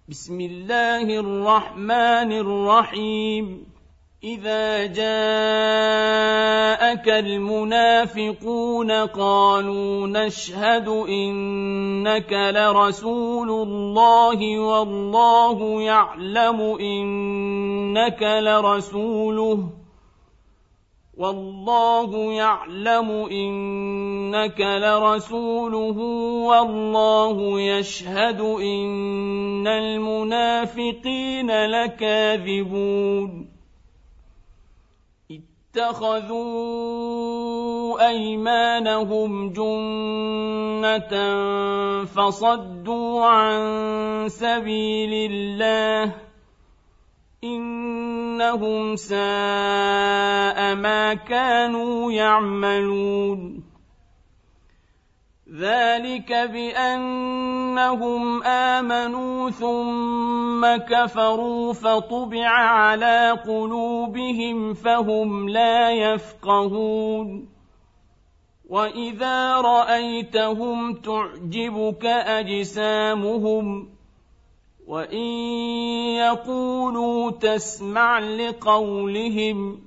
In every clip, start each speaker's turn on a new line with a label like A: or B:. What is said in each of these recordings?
A: بسم الله الرحمن الرحيم إذا جاءك المنافقون قالوا نشهد إنك لرسول الله والله يعلم إنك لرسوله والله يشهد إن المنافقين لكاذبون اتخذوا أيمانهم جنة فصدوا عن سبيل الله إنهم ساء ما كانوا يعملون ذلك بأنهم آمنوا ثم كفروا فطبع على قلوبهم فهم لا يفقهون وإذا رأيتهم تعجبك أجسامهم وإن يقولوا تسمع لقولهم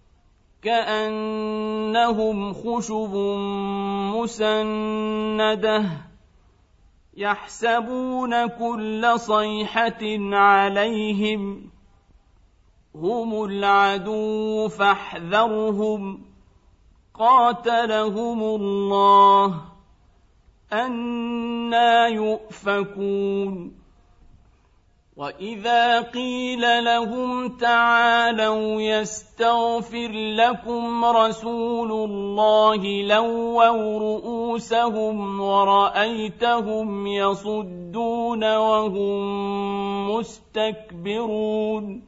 A: كأنهم خشب مسندة يحسبون كل صيحة عليهم هم العدو فاحذرهم قاتلهم الله أنى يؤفكون وإذا قيل لهم تعالوا يستغفر لكم رسول الله لووا رؤوسهم ورأيتهم يصدون وهم مستكبرون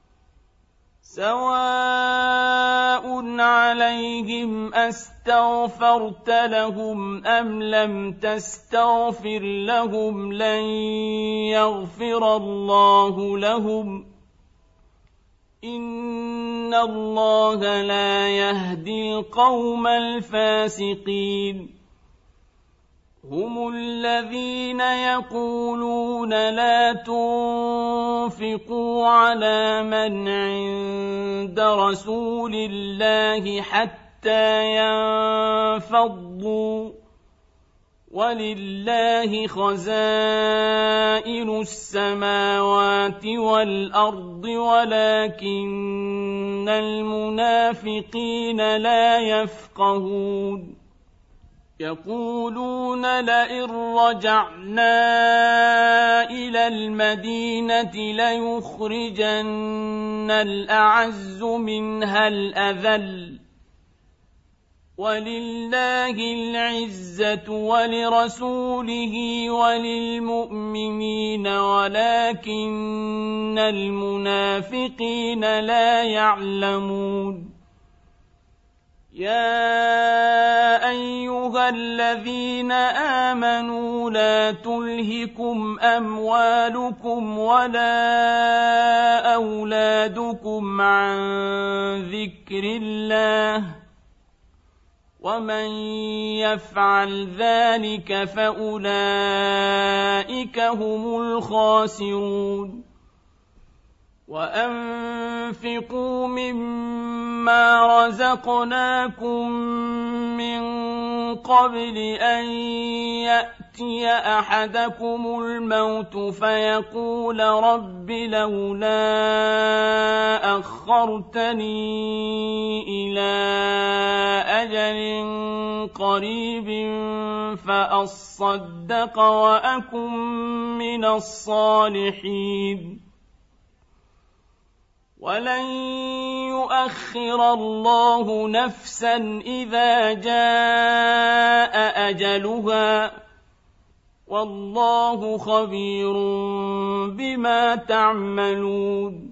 A: سواء عليهم أستغفرت لهم أم لم تستغفر لهم لن يغفر الله لهم إن الله لا يهدي القوم الفاسقين هم الذين يقولون لا تنفقوا على من عند رسول الله حتى ينفضوا ولله خزائن السماوات والأرض ولكن المنافقين لا يفقهون يقولون لئن رجعنا إلى المدينة ليخرجن الأعز منها الأذل ولله العزة ولرسوله وللمؤمنين ولكن المنافقين لا يعلمون يا أيها الذين آمنوا لا تلهكم أموالكم ولا أولادكم عن ذكر الله ومن يفعل ذلك فأولئك هم الخاسرون وأنفقوا مما رزقناكم من قبل أن يأتي أحدكم الموت فيقول رب لولا أخرتني إلى أجل قريب فأصدق وأكن من الصالحين ولن يؤخر الله نفسا إذا جاء أجلها والله خبير بما تعملون